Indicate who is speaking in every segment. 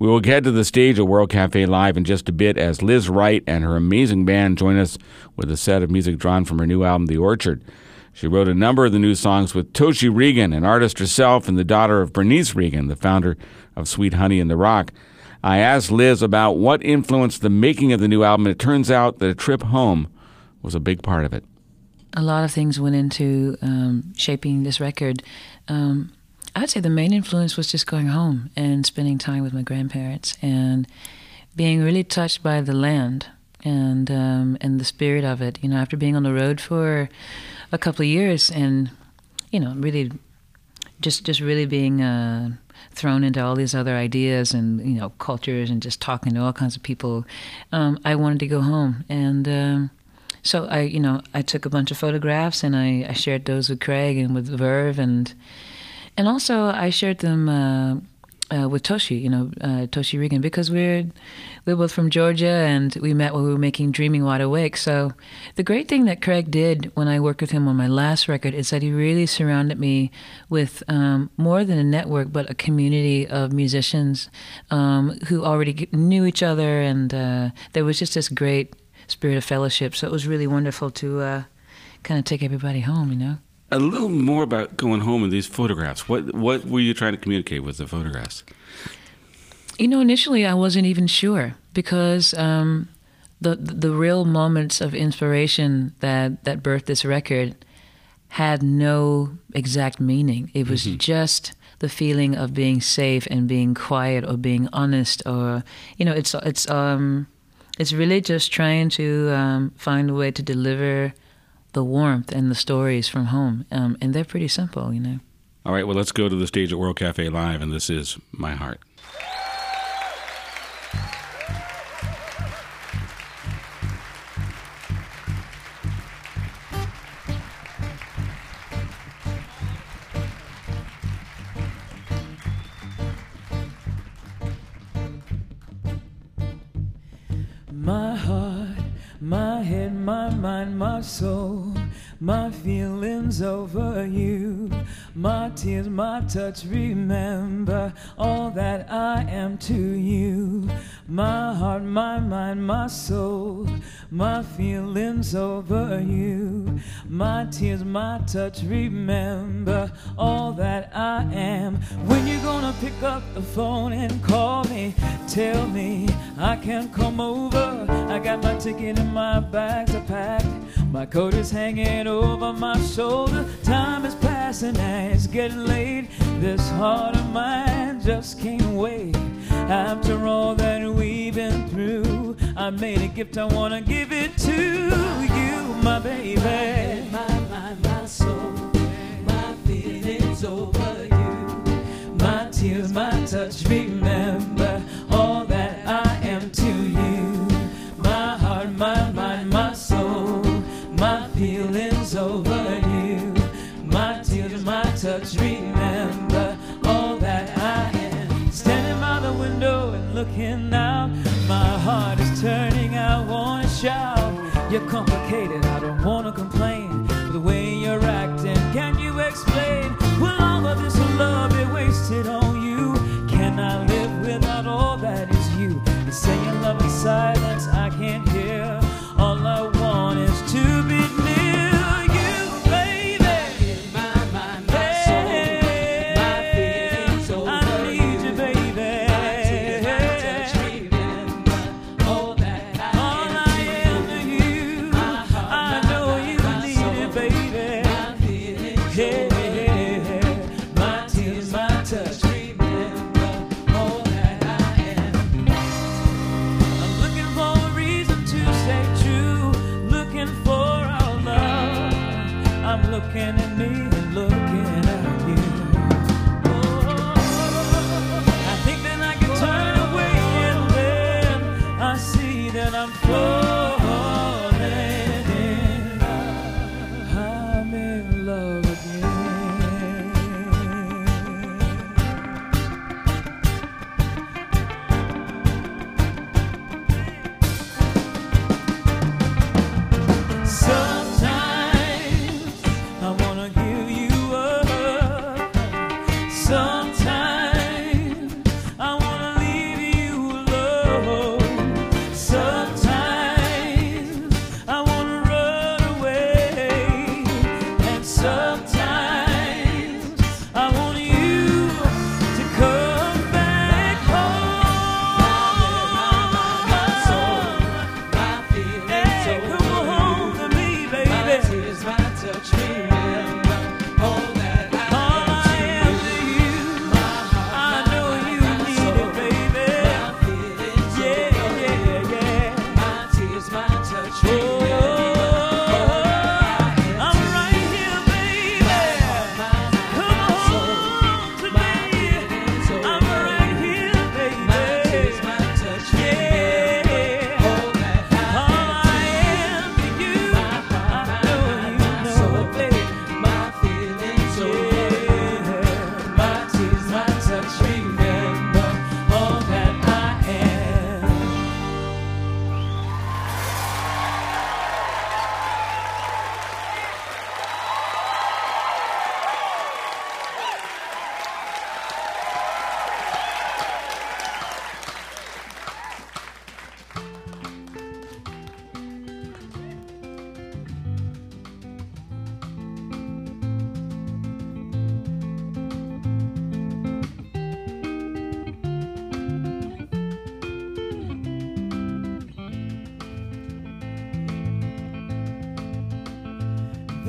Speaker 1: We will get to the stage at World Cafe Live in just a bit as Liz Wright and her amazing band join us with a set of music drawn from her new album, The Orchard. She wrote a number of the new songs with Toshi Regan, an artist herself and the daughter of Bernice Regan, the founder of Sweet Honey in the Rock. I asked Liz about what influenced the making of the new album, and it turns out that a trip home was a big part of it.
Speaker 2: A lot of things went into shaping this record. I'd say the main influence was just going home and spending time with my grandparents and being really touched by the land and the spirit of it. You know, after being on the road for a couple of years and, you know, really just really being thrown into all these other ideas and, you know, cultures and just talking to all kinds of people, I wanted to go home. And so I took a bunch of photographs and I shared those with Craig and with Verve and also I shared them with Toshi, Toshi Regan, because we're both from Georgia and we met when we were making Dreaming Wide Awake. So the great thing that Craig did when I worked with him on my last record is that he really surrounded me with more than a network, but a community of musicians who already knew each other, and there was just this great spirit of fellowship. So it was really wonderful to kind of take everybody home, you know.
Speaker 1: A little more about going home and these photographs. What were you trying to communicate with the photographs?
Speaker 2: You know, initially I wasn't even sure because the real moments of inspiration that birthed this record had no exact meaning. It was just the feeling of being safe and being quiet or being honest, or it's really just trying to find a way to deliver the warmth and the stories from home. And they're pretty simple, you know.
Speaker 1: All right, well, let's go to the stage at World Cafe Live, and this is My Heart.
Speaker 3: My heart, my head, my mind, my soul, my feelings over you, my tears, my touch, remember all that I am to you. My heart, my mind, my soul, my feelings over you, my tears, my touch, remember all that I am. When you gonna pick up the phone and call me, tell me I can't come over. I got my ticket and my bags are packed, my coat is hanging over my shoulder. Time is passing and it's getting late. This heart of mine just can't wait. After all that we've been through, I made a gift, I wanna give it to you, my baby. My mind, my soul, my feelings over you, my tears, my touch, remember all that I am to you. My heart, my mind, my soul, my feelings over you, my tears, my touch, remember all that I am. Standing by the window and looking out, my heart is turning, I wanna shout. You're complicated, I don't wanna complain, the way you're acting, can you explain? Will all of this love be wasted on you? Can I live without all that is you? You're saying love in silence, I can't hear. All I want is to be near you, baby. My mind, my soul, my feelings over I need you, baby. My tears, my touch, remember all that I am to you. My heart, I know you need it, baby. My feelings over my tears, my touch, remember all that I am. I'm looking for a reason to stay true, looking for our love. I'm looking at me and looking at you. Oh, I think that I can turn away and then I see that I'm falling in love. I'm in love again. Sometimes I wanna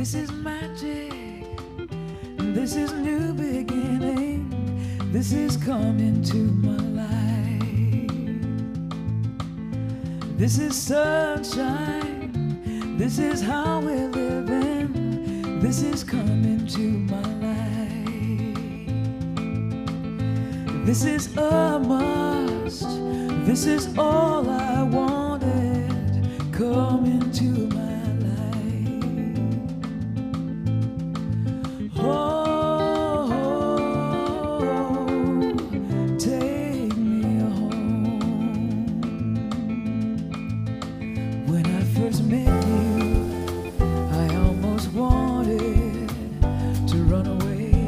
Speaker 3: This is magic. This is new beginning. This is coming to my life. This is sunshine. This is how we're living. This is coming to my life. This is a must. This is all I wanted. Coming to my life. Oh, take me home. When I first met you, I almost wanted to run away.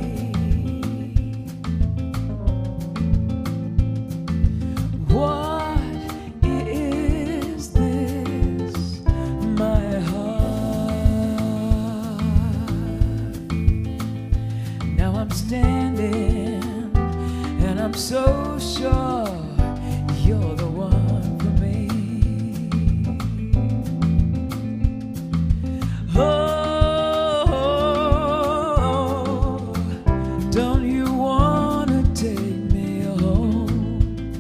Speaker 3: What is this, my heart? Now I'm standing and I'm so sure you're the one for me. Oh, don't you wanna take me home?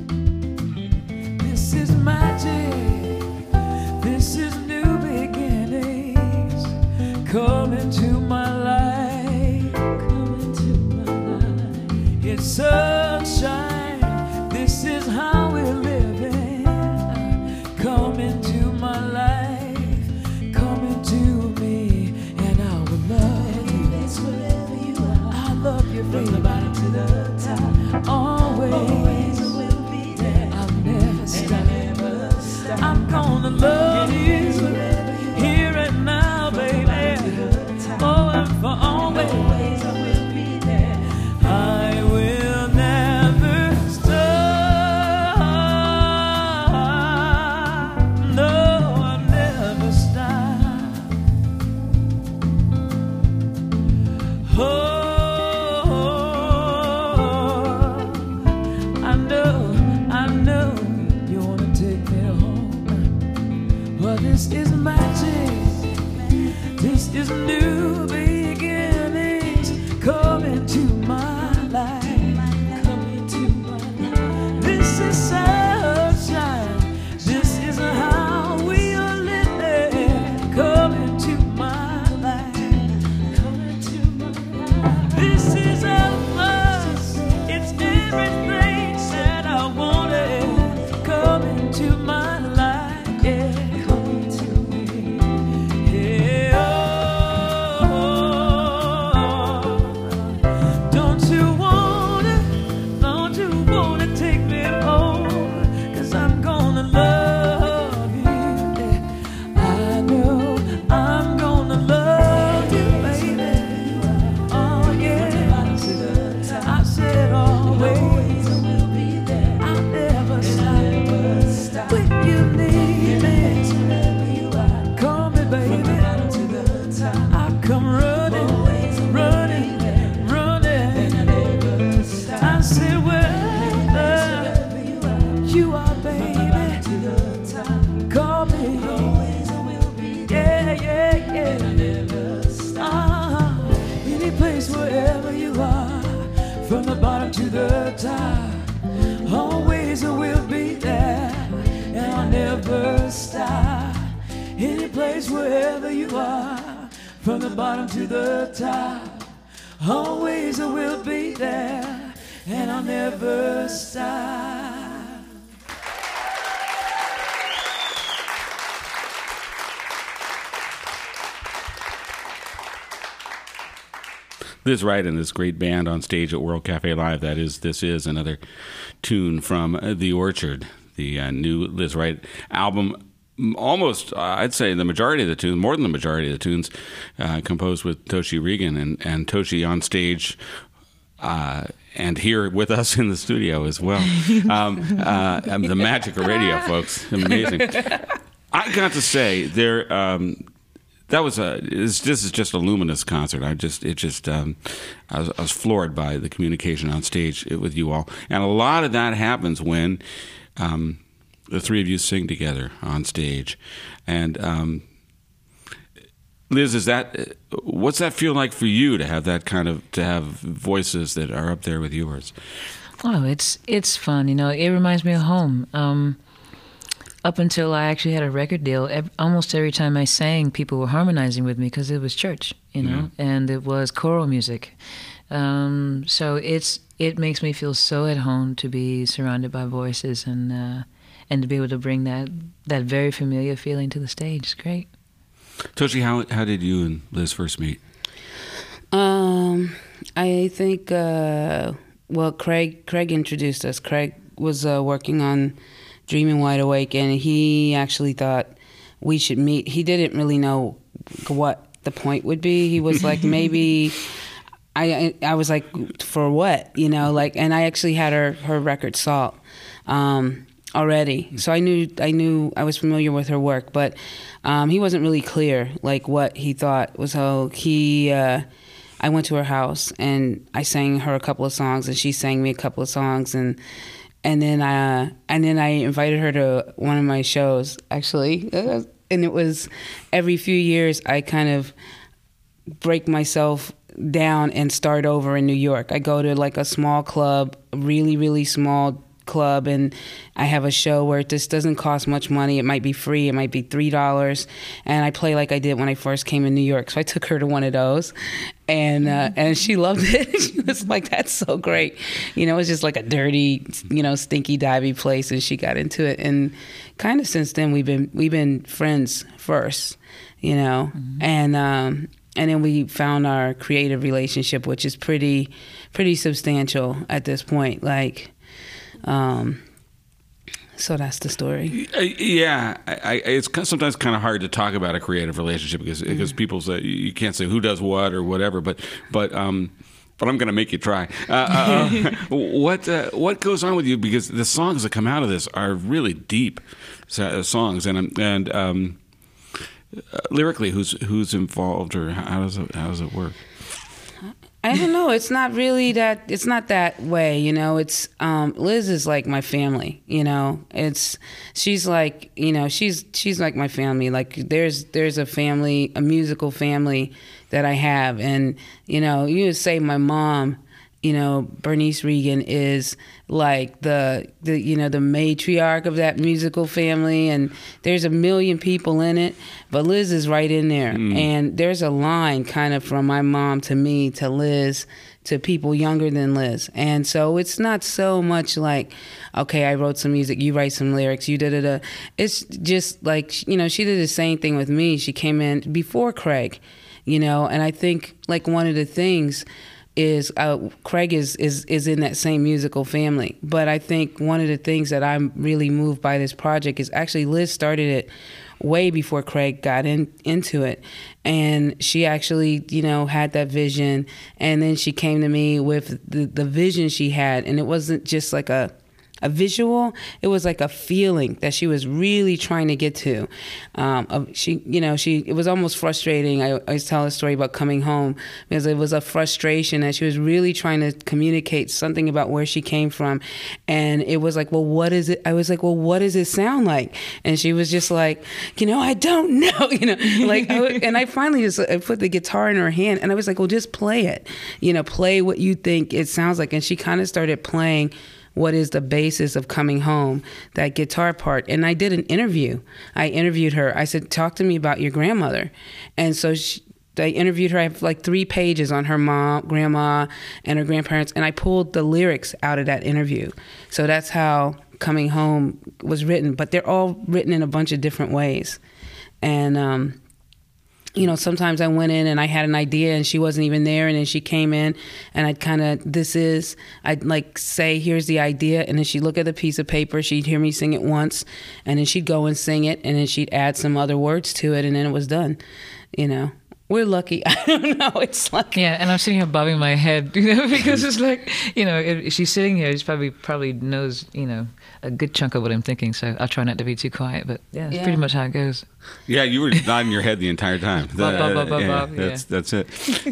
Speaker 3: This is magic. This is new beginnings. Coming to my life. Coming to my life. It's sunshine. This is how we're living. Coming to my life. Coming to me. And I will love you. Wherever you are. I love you from the bottom to the top. Always will be there. I'll never stop. I'm gonna love you here and now, baby. Oh, and for always. I will be there. I will never stop. No, I'll never stop. Oh, I know you wanna take me home. Well, this is magic. This is new beginnings. Coming to my life. Coming to my life. This is sunshine. This is how we are living. Coming to my life. Coming to my life. This is a must. It's everything that I wanted. Coming to my life. Yeah. Coming to me. Yeah. Oh, don't you wanna take me home? 'Cause I'm gonna love you. Yeah. I know I'm gonna love you, baby. Oh yeah. I said always will be there. I'll never stop. When you need me, call me, baby. I come running, running, running. I said wherever you are, baby, call me. Yeah, yeah, yeah. Any place wherever you are, from the bottom to the top, always I will be there, and I'll never stop. Any place wherever you are, from the bottom to the top, always I will be there, and I'll never stop.
Speaker 1: Liz Wright and this great band on stage at World Cafe Live. This is another tune from The Orchard, the new Liz Wright album. Almost, I'd say the majority of the tunes, more than the majority of the tunes, composed with Toshi Regan, and Toshi on stage and here with us in the studio as well. The magic of radio, folks. Amazing. I got to say, this is just a luminous concert. I was floored by the communication on stage with you all, and a lot of that happens when the three of you sing together on stage, and Liz, what's that feel like for you to have voices that are up there with yours?
Speaker 2: Oh, it's fun. It reminds me of home. Up until I actually had a record deal, almost every time I sang, people were harmonizing with me because it was church, and it was choral music. So it makes me feel so at home to be surrounded by voices and to be able to bring that very familiar feeling to the stage. It's great.
Speaker 1: Toshi, how did you and Liz first meet?
Speaker 4: I think Craig introduced us. Craig was working on Dreaming Wide Awake, and he actually thought we should meet. He didn't really know what the point would be. He was like, maybe. I was like, for what? And I actually had her record Salt already, so I knew I was familiar with her work, but he wasn't really clear like what he thought was how he. I went to her house and I sang her a couple of songs, and she sang me a couple of songs, and then I invited her to one of my shows actually, and it was every few years I kind of break myself down and start over in New York. I go to like a small club, really, really small club, and I have a show where it just doesn't cost much money. It might be free, it might be $3, and I play like I did when I first came in New York. So I took her to one of those, and she loved it. She was like, "That's so great." It was just like a dirty, stinky, divey place, and she got into it. And kind of since then we've been friends first, and then we found our creative relationship, which is pretty substantial at this point. Like, so that's the story.
Speaker 1: Yeah, it's sometimes kind of hard to talk about a creative relationship because people say you can't say who does what or whatever. But I'm going to make you try. What goes on with you? Because the songs that come out of this are really deep songs, and lyrically, who's involved, or how does it work?
Speaker 4: I don't know. It's not really that. It's not that way. It's Liz is like my family. She's like she's like my family. Like there's a family, a musical family that I have, and you would say my mom. Bernice Regan is like the matriarch of that musical family, and there's a million people in it, but Liz is right in there. And there's a line kind of from my mom to me to Liz to people younger than Liz. And so it's not so much like, okay, I wrote some music, you write some lyrics, you da-da-da. It's just like, she did the same thing with me. She came in before Craig, and I think like one of the things is Craig is in that same musical family. But I think one of the things that I'm really moved by this project is actually Liz started it way before Craig got into it. And she actually, had that vision. And then she came to me with the vision she had. And it wasn't just like a visual, it was like a feeling that she was really trying to get to. It was almost frustrating. I always tell a story about coming home because it was a frustration that she was really trying to communicate something about where she came from. And it was like, well, what is it? I was like, well, what does it sound like? And she was just like, I don't know, and I finally just put the guitar in her hand and I was like, well, just play it, play what you think it sounds like. And she kind of started playing what is the basis of Coming Home, that guitar part. And I did an interview. I interviewed her. I said, talk to me about your grandmother. And so I interviewed her. I have like 3 pages on her mom, grandma, and her grandparents. And I pulled the lyrics out of that interview. So that's how Coming Home was written. But they're all written in a bunch of different ways. And, sometimes I went in and I had an idea and she wasn't even there. And then she came in and I'd like say, here's the idea. And then she'd look at the piece of paper. She'd hear me sing it once and then she'd go and sing it. And then she'd add some other words to it. And then it was done, We're lucky. I don't know. It's like...
Speaker 2: Yeah, and I'm sitting here bobbing my head, because it's like, if she's sitting here, she probably knows, a good chunk of what I'm thinking. So I'll try not to be too quiet. But yeah, that's pretty much how it goes.
Speaker 1: Yeah, you were nodding your head the entire time. That's it.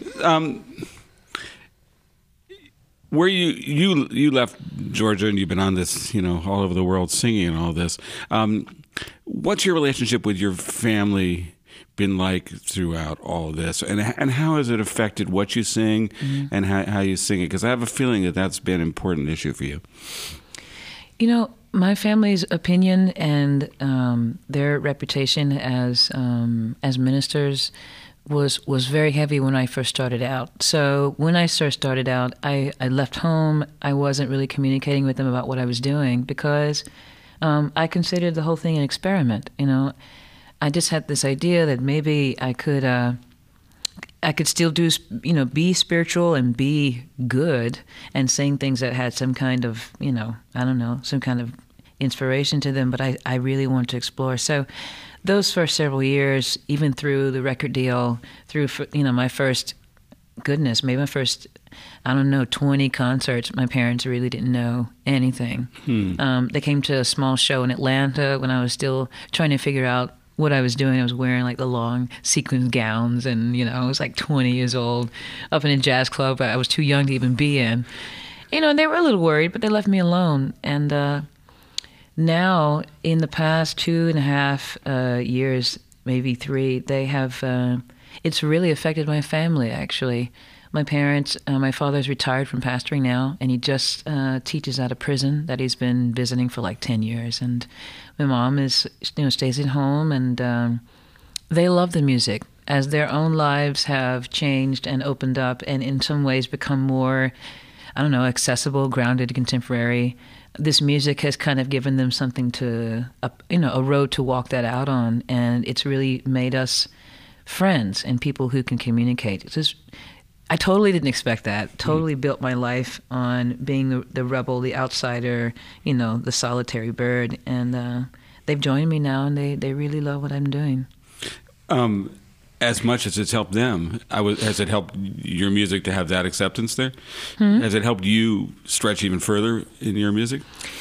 Speaker 1: Where you left Georgia and you've been on this, all over the world singing and all this. What's your relationship with your family
Speaker 5: been like throughout all of this, and how has it affected what you sing and how you sing it? Because I have a feeling that that's been an important issue for you.
Speaker 2: You know, my family's opinion and their reputation as ministers was very heavy when I first started out. So when I first started out, I left home. I wasn't really communicating with them about what I was doing because I considered the whole thing an experiment. You know, I just had this idea that maybe I could still do, you know, be spiritual and be good and sing things that had some kind of, you know, I don't know, some kind of inspiration to them, but I really wanted to explore. So those first several years, even through the record deal, through, you know, my first, maybe my first, I don't know, 20 concerts, my parents really didn't know anything. They came to a small show in Atlanta when I was still trying to figure out what I was doing. I was wearing like the long sequin gowns and, you know, I was like 20 years old up in a jazz club I was too young to even be in. You know, and they were a little worried, but they left me alone. And now, in the past 2.5 years, maybe 3, they have, it's really affected my family, actually. My parents, my father's retired from pastoring now, and he just teaches out of prison that he's been visiting for like 10 years. And my mom is, you know, stays at home, and they love the music as their own lives have changed and opened up, and in some ways become more, I don't know, accessible, grounded, contemporary. This music has kind of given them something to, you know, a road to walk that out on, and it's really made us friends and people who can communicate. It's just, I totally didn't expect that. Totally built my life on being the rebel, the outsider, you know, the solitary bird. And they've joined me now, and they really love what I'm doing.
Speaker 5: As much as it's helped them, has it helped your music to have that acceptance there? Has it helped you stretch even further in your music?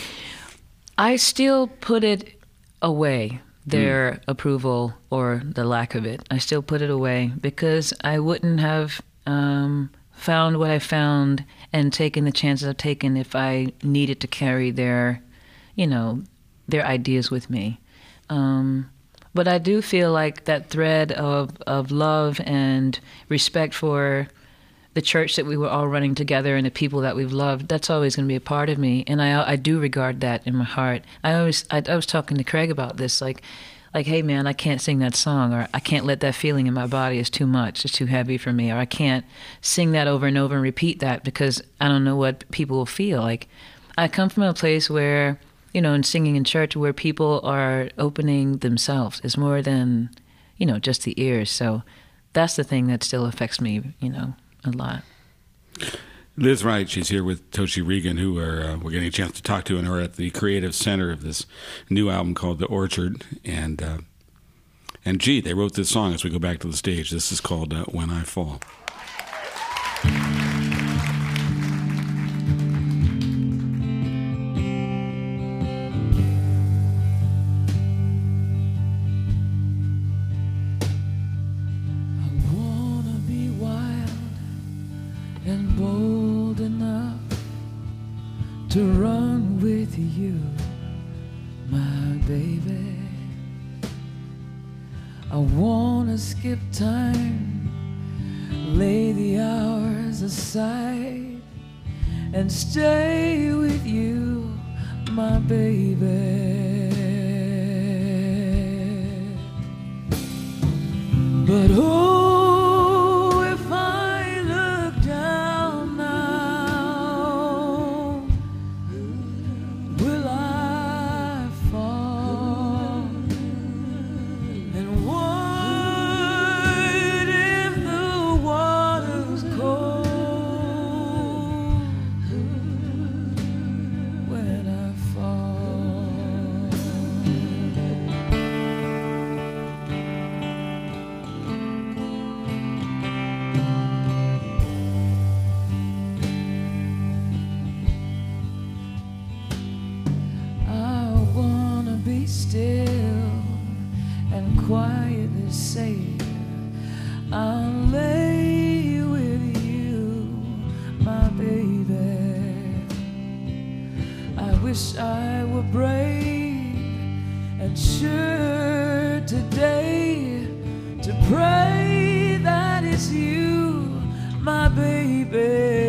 Speaker 2: I still put it away, their approval or the lack of it. I still put it away because I wouldn't have found what I found and taken the chances I've taken if I needed to carry their, you know, their ideas with me. But I do feel like that thread of love and respect for the church that we were all running together and the people that we've loved, that's always going to be a part of me. And I do regard that in my heart. I was talking to Craig about this, like, hey man, I can't sing that song, or I can't let that feeling in my body, it's too much, it's too heavy for me, or I can't sing that over and over and repeat that because I don't know what people will feel. Like, I come from a place where, you know, in singing in church, where people are opening themselves. It's more than, you know, just the ears. So that's the thing that still affects me, you know, a lot.
Speaker 5: Liz Wright, she's here with Toshi Reagon, who we're getting a chance to talk to, and we're at the creative center of this new album called The Orchard. And gee, they wrote this song as we go back to the stage. This is called When I Fall.
Speaker 3: To run with you, my baby. I wanna skip time, lay the hours aside, and stay with you, my baby. But oh, if I look down now, will I fall? And what if the water's cold when I fall? Be still and quietly say I'll lay with you, my baby. I wish I were brave and sure today to pray that it's you, my baby.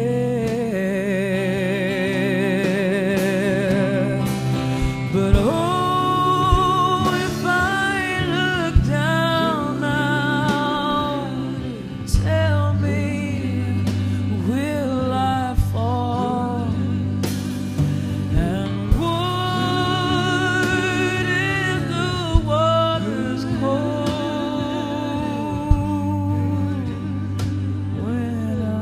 Speaker 3: But oh, if I look down now, tell me, will I fall? And what if the water's cold when I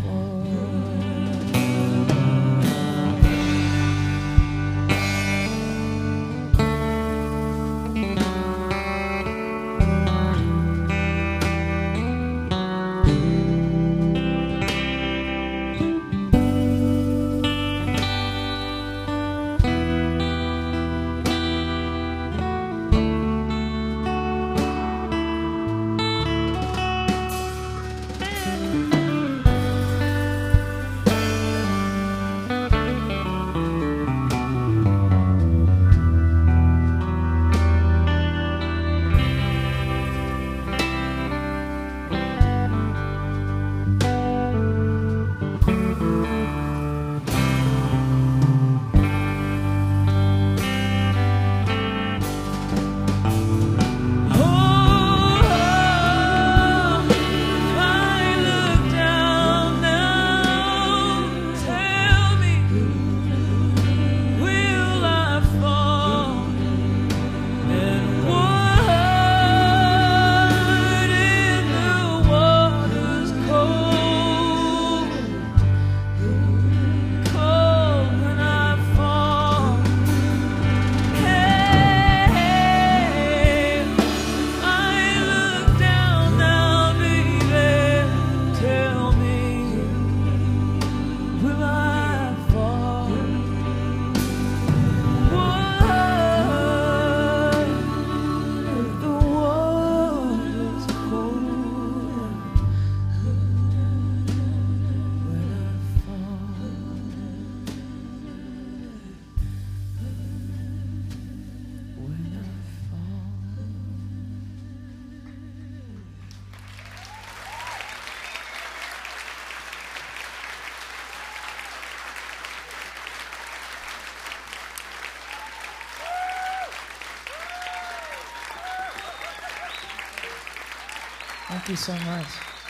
Speaker 3: Thank you so much.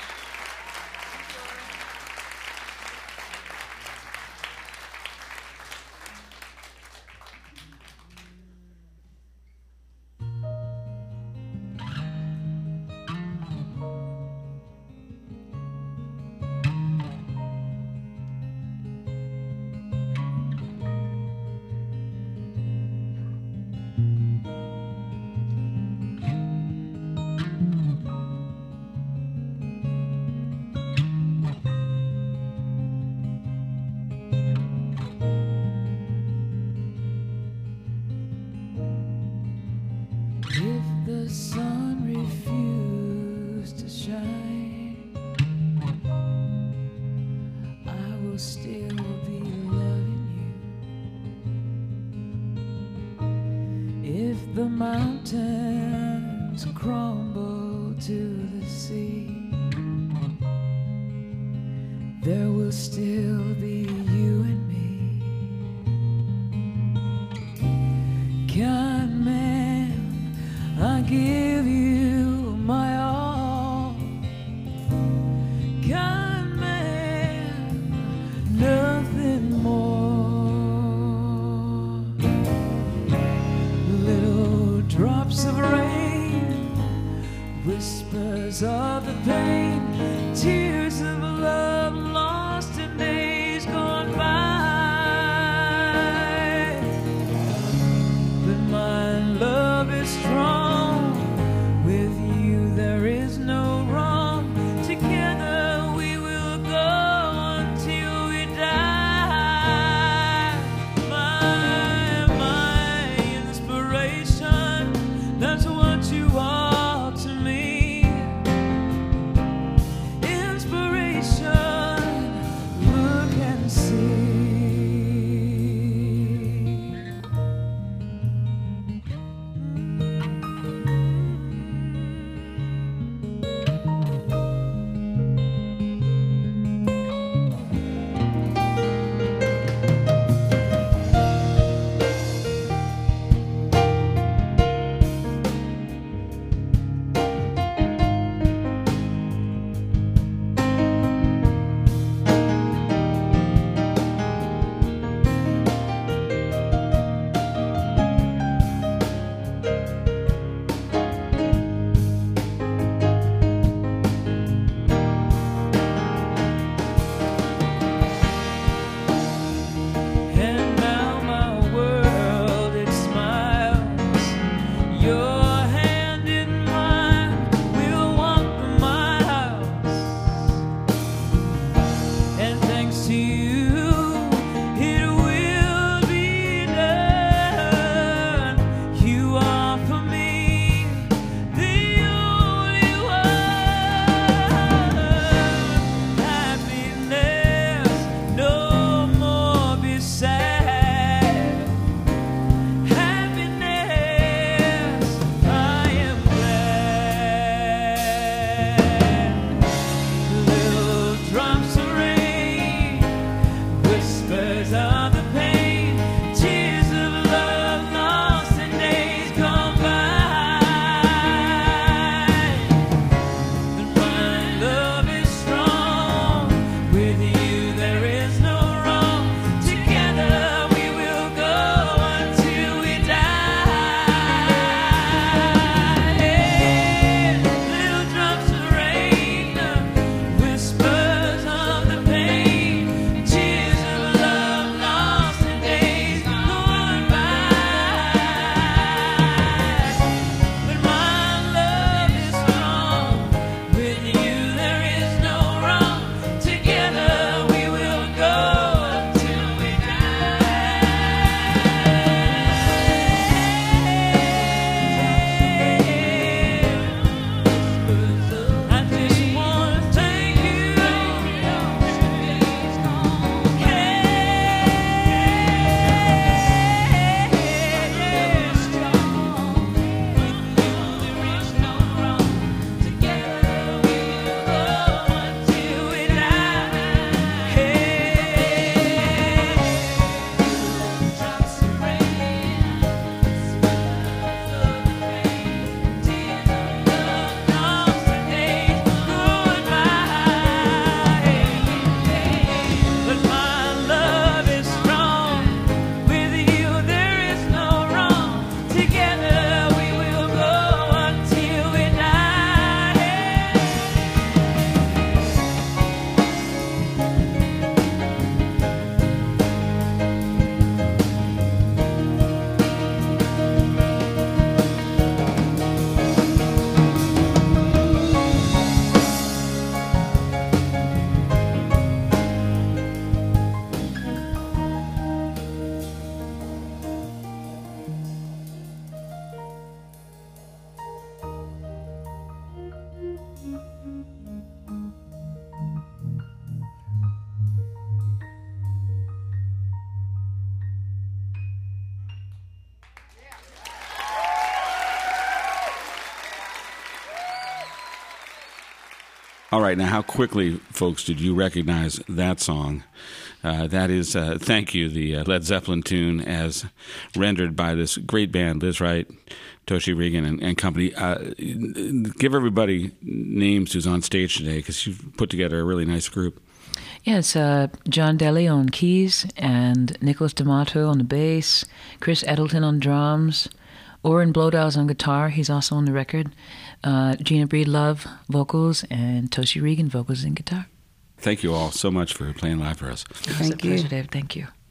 Speaker 3: If the sun refused to shine, I will still be loving you. If the mountains crumble to the sea, there will still be you and me. Kind man, I give you my all. Kind man, nothing more. Little drops of rain, whispers of the pain, tears of love lost in days gone by. But my love is strong. With you there is no wrong. Together we will go until we die. My inspiration, that's what you are to me. Inspiration, look and see.
Speaker 5: All right, now how quickly, folks, did you recognize that song? That is Thank You, the Led Zeppelin tune as rendered by this great band, Liz Wright, Toshi Regan, and company. Give everybody names who's on stage today, because you've put together a really nice group.
Speaker 2: Yeah, it's John Daly on keys and Nicholas D'Amato on the bass, Chris Edelton on drums, Oren Blodow's on guitar, he's also on the record, Gina Breedlove vocals, and Toshi Regan vocals and guitar.
Speaker 5: Thank you all so much for playing live for us.
Speaker 2: It was a pleasure, Dave. Thank you.